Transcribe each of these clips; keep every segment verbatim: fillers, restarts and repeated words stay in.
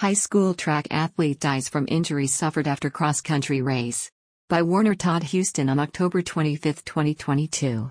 High school track athlete dies from injuries suffered after cross-country race. By Warner Todd Houston on October twenty-fifth, twenty twenty-two.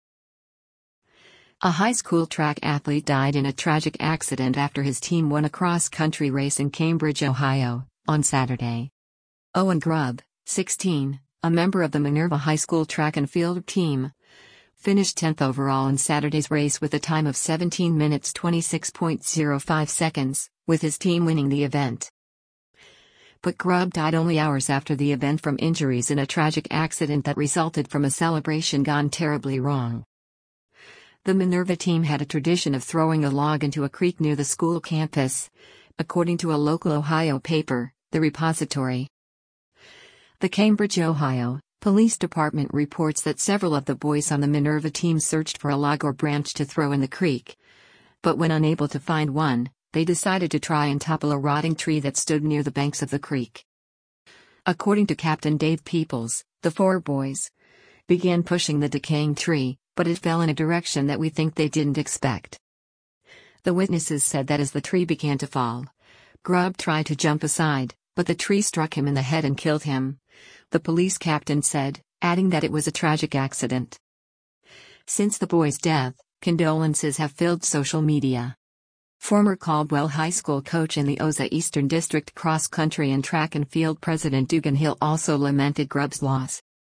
A high school track athlete died in a tragic accident after his team won a cross-country race in Cambridge, Ohio, on Saturday. Owen Grubb, sixteen, a member of the Minerva High School track and field team, finished tenth overall in Saturday's race with a time of seventeen minutes twenty-six point zero five seconds, with his team winning the event. But Grubb died only hours after the event from injuries in a tragic accident that resulted from a celebration gone terribly wrong. The Minerva team had a tradition of throwing a log into a creek near the school campus, according to a local Ohio paper, The Repository. The Cambridge, Ohio, Police Department reports that several of the boys on the Minerva team searched for a log or branch to throw in the creek. But when unable to find one, they decided to try and topple a rotting tree that stood near the banks of the creek. According to Captain Dave Peoples, the four boys began pushing the decaying tree, but it fell in a direction that we think they didn't expect. The witnesses said that as the tree began to fall, Grubb tried to jump aside, but the tree struck him in the head and killed him, the police captain said, adding that it was a tragic accident. Since the boy's death, condolences have filled social media. Former Caldwell High School coach and the O Z A Eastern District Cross Country and Track and Field President Dugan Hill also lamented Grubb's loss.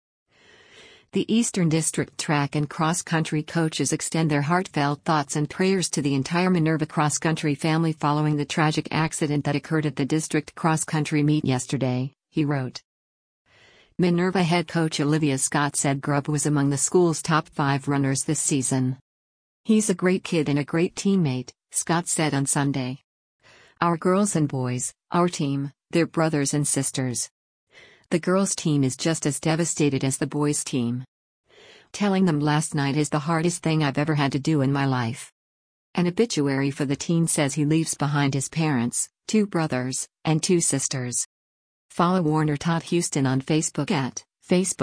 The Eastern District Track and Cross Country coaches extend their heartfelt thoughts and prayers to the entire Minerva Cross Country family following the tragic accident that occurred at the district cross country meet yesterday, he wrote. Minerva head coach Olivia Scott said Grubb was among the school's top five runners this season. He's a great kid and a great teammate, Scott said on Sunday. Our girls and boys, our team, they're brothers and sisters. The girls' team is just as devastated as the boys' team. Telling them last night is the hardest thing I've ever had to do in my life. An obituary for the teen says he leaves behind his parents, two brothers, and two sisters. Follow Warner Todd Houston on Facebook at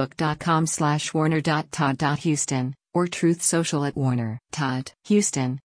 facebook.com slash warner.todd.houston or Truth Social at Warner Todd Houston.